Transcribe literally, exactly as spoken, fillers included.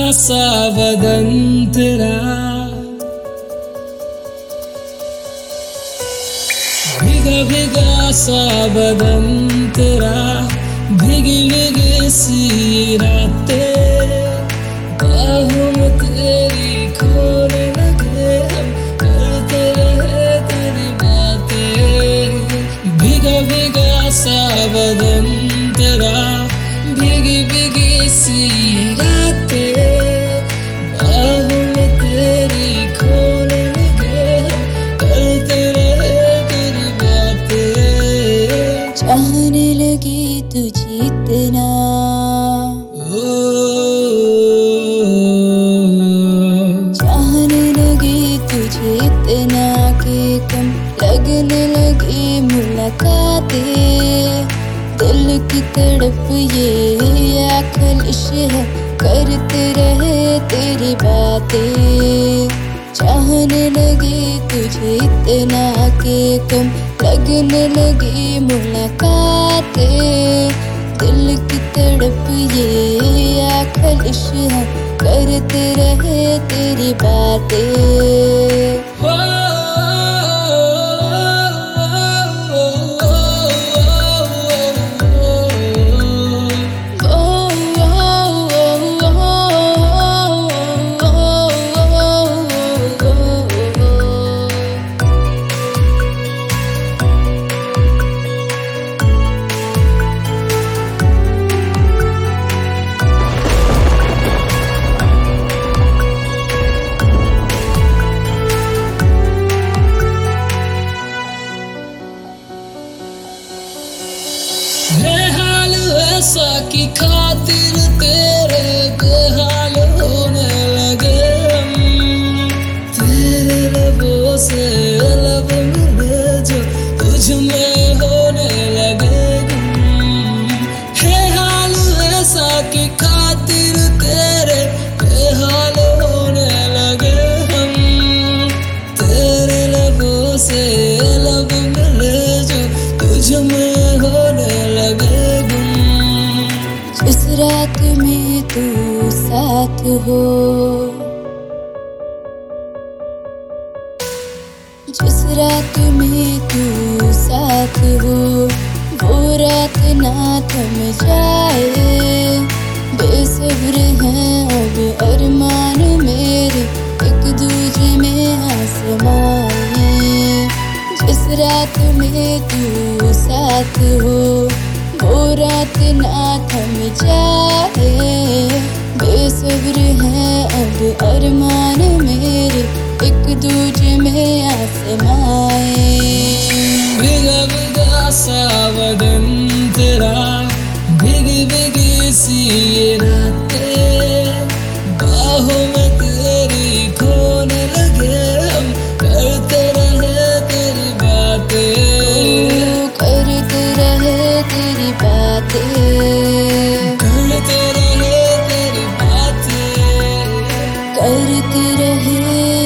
सा बदन तेरा, भीगा भीगा सा बदन तेरा, भीगी भीगी सी रातें बाहों में तेरी खोने लगे हम, करते रहे तेरी बातें। भीगा भीगा सा बदन तेरा, भीगी भीगी सी रातें बाहों में तेरी खोने लगे हम, करते रहे तेरी बातें। चाहने लगी तुझे इतना, चाहने लगी तुझे इतना कि कम लगने लगी मुलाकातें। दिल की तड़प ये आखिश है, करते रहे तेरी बातें। चाहने लगी तुझे इतना कि कम लगने लगी मुलाकातें। दिल की तड़प ये आखिश है, करते रहे तेरी बातें। बेहाल ऐसा की खातिर तेरे बेहाल होने लगे हम, तेरे लबों से लब मिले जो तुझ में होने लगे गुम। बेहाल ऐसा की खातिर तेरे बेहाल होने लगे हम, तेरे लबों से लब मिले जो तुझ में होने लगे गुम। जिस रात में तू साथ हो, जिस रात में तू साथ हो, वो रात ना थम जाए। बेसब्र हैं अब अरमान मेरे, एक दूजे में आसमाए। जिस रात में तू साथ हो, वो रात ना थम जाए। बेसब्र हैं अब अरमान मेरे, एक दूजे में आसमाए। भीगा भीगा सा बदन तेरा, भीगी भीगी सी ये रातें बाहों में तेरी खोने लगे हम, करते रहे तेरी बातें। करते रहे तेरी बातें, करते रहे तेरी बातें, करते रहे